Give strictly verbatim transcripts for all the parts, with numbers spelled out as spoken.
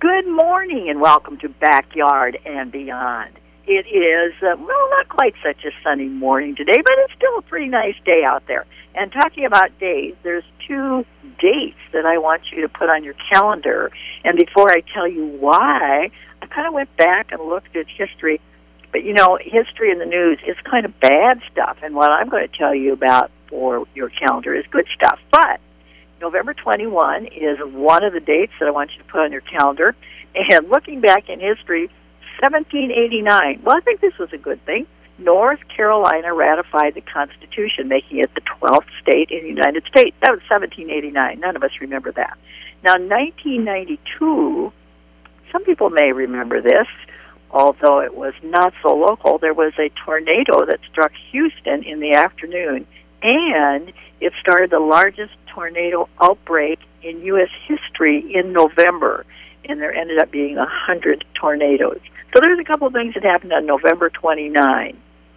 Good morning and welcome to Backyard and Beyond. It is, uh, well, not quite such a sunny morning today, but it's still a pretty nice day out there. And talking about days, there's two dates that I want you to put on your calendar. And before I tell you why, I kind of went back and looked at history. But, you know, history in the news is kind of bad stuff. And what I'm going to tell you about for your calendar is good stuff. But November twenty-first is one of the dates that I want you to put on your calendar. And looking back in history, seventeen eighty-nine, well, I think this was a good thing. North Carolina ratified the Constitution, making it the twelfth state in the United States. That was seventeen eighty-nine. None of us remember that. Now, nineteen ninety-two, some people may remember this, although it was not so local. There was a tornado that struck Houston in the afternoon, and it started the largest tornado outbreak in U S history in November, and there ended up being one hundred tornadoes. So there's a couple of things that happened on November twenty-ninth.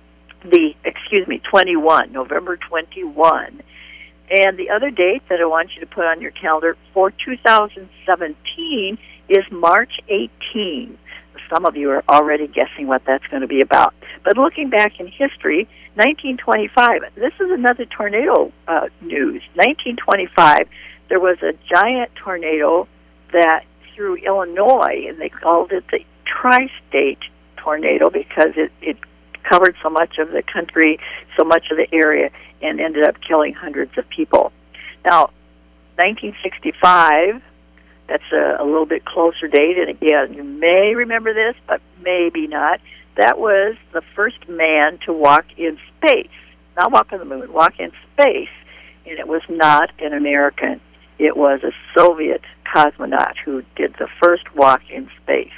The, excuse me, twenty-one, November twenty-first. And the other date that I want you to put on your calendar for two thousand seventeen is March eighteenth. Some of you are already guessing what that's going to be about. But looking back in history, nineteen twenty-five, this is another tornado uh, news. nineteen twenty-five, there was a giant tornado that through Illinois, and they called it the tri-state tornado because it, it covered so much of the country, so much of the area, and ended up killing hundreds of people. Now, nineteen sixty-five, that's a, a little bit closer date, and again, you may remember this, but maybe not. That was the first man to walk in space. Not walk on the moon, walk in space, and it was not an American. It was a Soviet cosmonaut who did the first walk in space.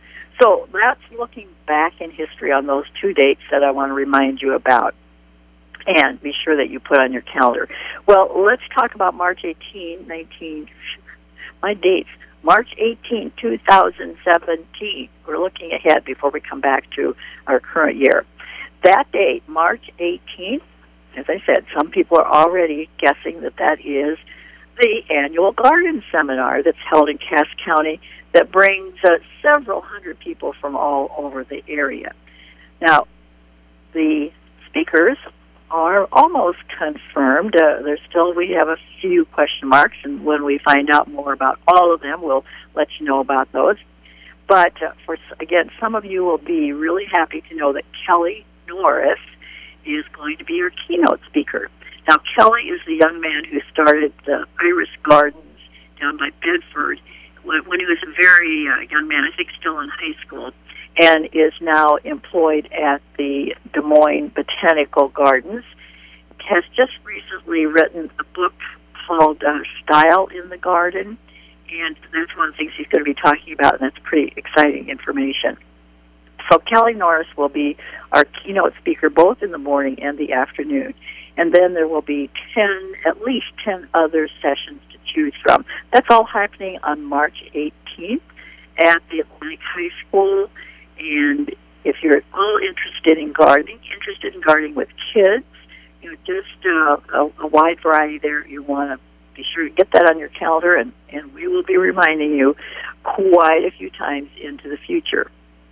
So that's looking back in history on those two dates that I want to remind you about. And be sure that you put on your calendar. Well, let's talk about March eighteenth, nineteen... My dates, March eighteenth, two thousand seventeen. We're looking ahead before we come back to our current year. That date, March eighteenth, as I said, some people are already guessing that that is the annual garden seminar that's held in Cass County that brings uh, several hundred people from all over the area. Now, the speakers are almost confirmed. Uh, there's still, we have a few question marks, and when we find out more about all of them, we'll let you know about those. But uh, for again, some of you will be really happy to know that Kelly Norris is going to be your keynote speaker. Now, Kelly is the young man who started the Iris Gardens down by Bedford when, when he was a very uh, young man, I think still in high school, and is now employed at the Des Moines Botanical Gardens. Has just recently written a book called uh, Style in the Garden, and that's one of the things he's going to be talking about, and that's pretty exciting information. So Kelly Norris will be our keynote speaker both in the morning and the afternoon, and then there will be ten, at least ten other sessions to choose from. That's all happening on March eighteenth at the Atlantic High School. And if you're at all interested in gardening, interested in gardening with kids, you know, just uh, a, a wide variety there. You want to be sure to get that on your calendar, and, and we will be reminding you quite a few times into the future.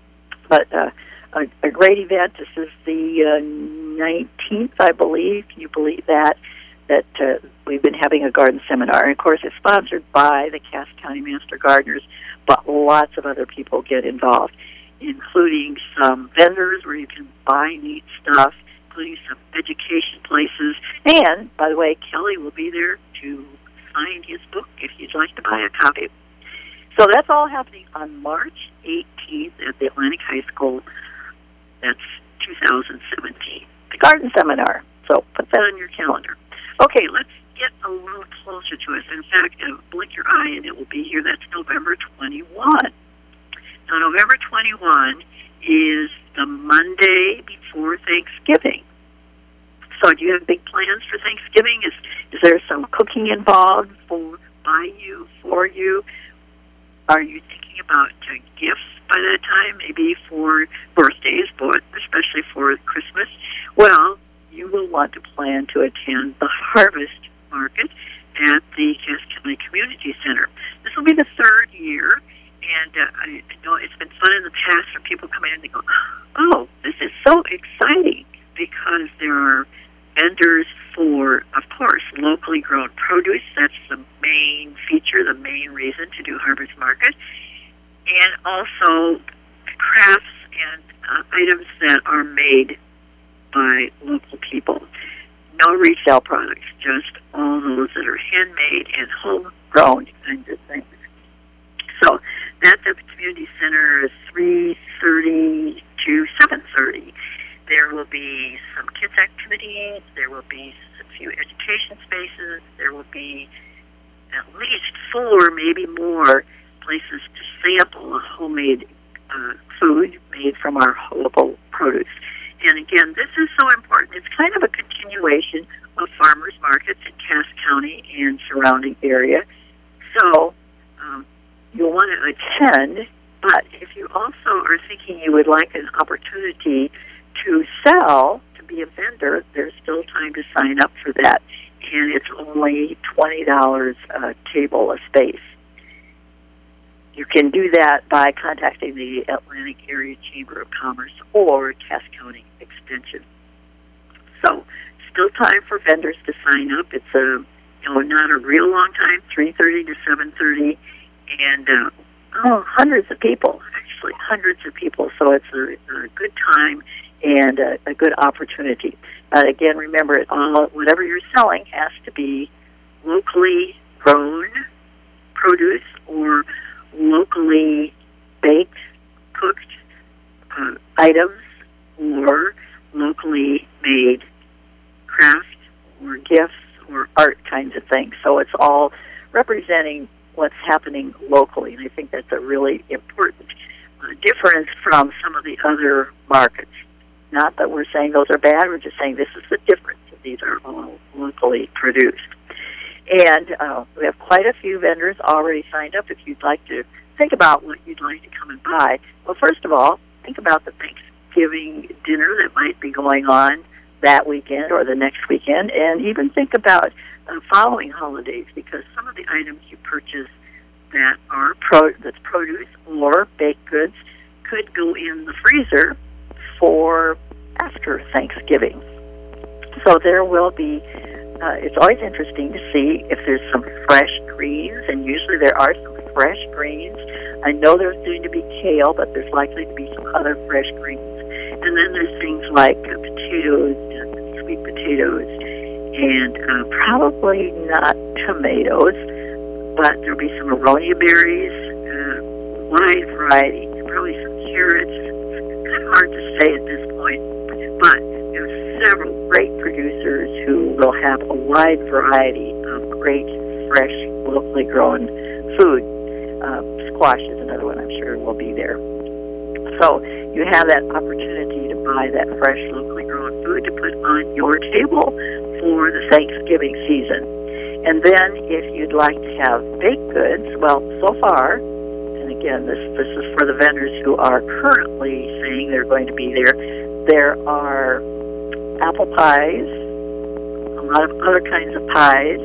But uh, a, a great event. This is the uh, nineteenth, I believe. Can you believe that? That uh, we've been having a garden seminar. And, of course, it's sponsored by the Cass County Master Gardeners, but lots of other people get involved, including some vendors where you can buy neat stuff, including some education places. And, by the way, Kelly will be there to sign his book if you'd like to buy a copy. So that's all happening on March eighteenth at the Atlantic High School. That's two thousand seventeen. The Garden Seminar. So put that on your calendar. Okay, let's get a little closer to us. In fact, uh, blink your eye and it will be here. That's November twenty-first. Now, November twenty-first is the Monday before Thanksgiving. So do you have big plans for Thanksgiving? Is is there some cooking involved for by you, for you? Are you thinking about uh, gifts by that time, maybe for birthdays, but especially for Christmas? Well, you will want to plan to attend the Harvest Market at the Cass County Community Center. This will be the third year, And uh, I know it's been fun in the past for people come in and they go, oh, this is so exciting, because there are vendors for, of course, locally grown produce. That's the main feature, the main reason to do Harvest Market. And also crafts and uh, items that are made by local people. No retail products, just all those that are handmade and homegrown kinds of things. So that's at the community center, three thirty to seven thirty. There will be some kids' activities. There will be a few education spaces. There will be at least four, maybe more, places to sample homemade uh, food made from our local produce. And again, this is so important. It's kind of a continuation of farmers markets in Cass County and surrounding area. So um, you'll want to attend, but if you also are thinking you would like an opportunity to sell, to be a vendor, there's still time to sign up for that. And it's only twenty dollars a table, a space. You can do that by contacting the Atlantic Area Chamber of Commerce or Cass County Extension. So, still time for vendors to sign up. It's a, you know, not a real long time, three thirty to seven thirty, and uh, oh, hundreds of people, actually, hundreds of people. So it's a, a good time and a, a good opportunity. Uh, again, remember, it all, whatever you're selling has to be locally grown produce or locally baked, cooked uh, items, or locally made craft or gifts or art kinds of things. So it's all representing what's happening locally, and I think that's a really important uh, difference from some of the other markets. Not that we're saying those are bad, we're just saying this is the difference. These are all locally produced. And uh, we have quite a few vendors already signed up. If you'd like to think about what you'd like to come and buy, well, first of all, think about the Thanksgiving dinner that might be going on that weekend or the next weekend, and even think about uh, following holidays, because some of the items you purchase that are pro- that's produce or baked goods could go in the freezer for after Thanksgiving. So there will be Uh, it's always interesting to see if there's some fresh greens, and usually there are some fresh greens. I know there's going to be kale, but there's likely to be some other fresh greens. And then there's things like uh, potatoes, and sweet potatoes, and uh, probably not tomatoes, but there'll be some aronia berries, uh, wide variety, probably some carrots. It's kind of hard to say at this point, but there's several great producers who will have a wide variety of great, fresh, locally grown food. Uh, squash is another one I'm sure will be there. So you have that opportunity to buy that fresh, locally grown food to put on your table for the Thanksgiving season. And then if you'd like to have baked goods, well, so far, and again, this, this is for the vendors who are currently saying they're going to be there, there are apple pies, a lot of other kinds of pies,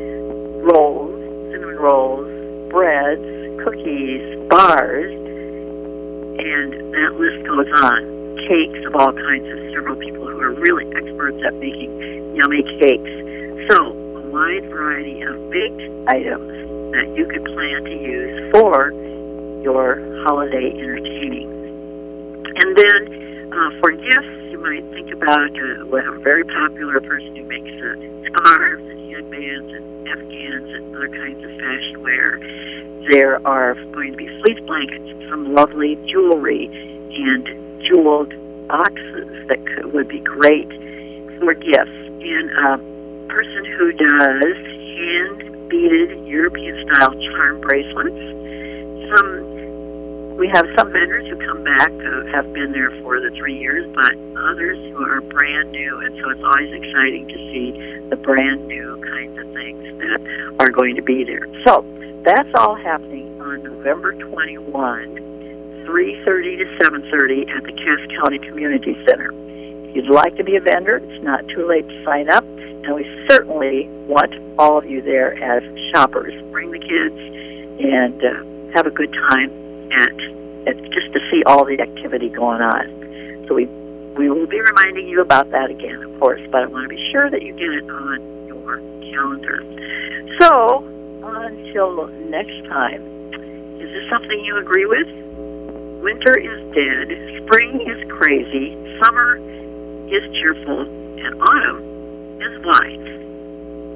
rolls, cinnamon rolls, breads, cookies, bars, and that list goes on. Cakes of all kinds. Of several people who are really experts at making yummy cakes. So, a wide variety of baked items that you could plan to use for your holiday entertaining. And then, uh, for gifts, might think about uh, well, a very popular person who makes uh, scarves and headbands and afghans and other kinds of fashion wear. There are going to be fleece blankets, some lovely jewelry, and jeweled boxes that could, would be great for gifts. And a person who does hand-beaded European-style charm bracelets. Some We have some vendors who come back who have been there for the three years, but others who are brand new, and so it's always exciting to see the brand new kinds of things that are going to be there. So that's all happening on November twenty-first, three thirty to seven thirty at the Cass County Community Center. If you'd like to be a vendor, it's not too late to sign up, and we certainly want all of you there as shoppers. Bring the kids and uh, have a good time. at, at just to see all the activity going on. So we we will be reminding you about that again, of course, but I want to be sure that you get it on your calendar. So until next time, is this something you agree with? Winter is dead, spring is crazy, summer is cheerful, and autumn is white.